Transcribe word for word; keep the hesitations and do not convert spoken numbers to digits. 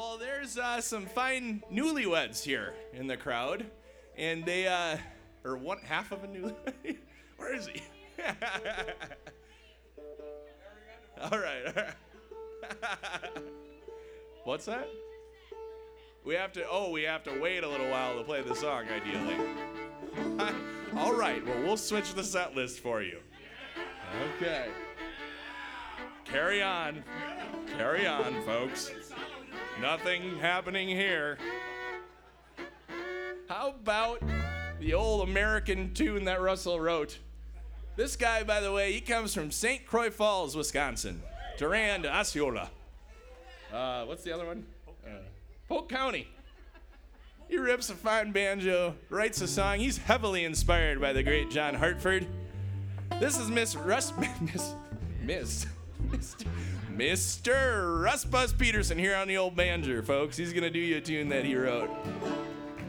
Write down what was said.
Well, there's uh, some fine newlyweds here in the crowd, and they, uh, or one half of a newlywed. Where is he? all right, all right. What's that? We have to, oh, we have to wait a little while to play the song, ideally. All right, well, we'll switch the set list for you. Okay. Carry on. Carry on, folks. Nothing happening here. How about the old American tune that Russell wrote? This guy, by the way, he comes from Saint Croix Falls, Wisconsin. Durand to Osceola. Uh, what's the other one? Uh, Polk County. He rips a fine banjo, writes a song. He's heavily inspired by the great John Hartford. This is Miss Russ, Miss, Miss, Mister Mister Russ Buzz Peterson here on the old banjo, folks. He's gonna do you a tune that he wrote.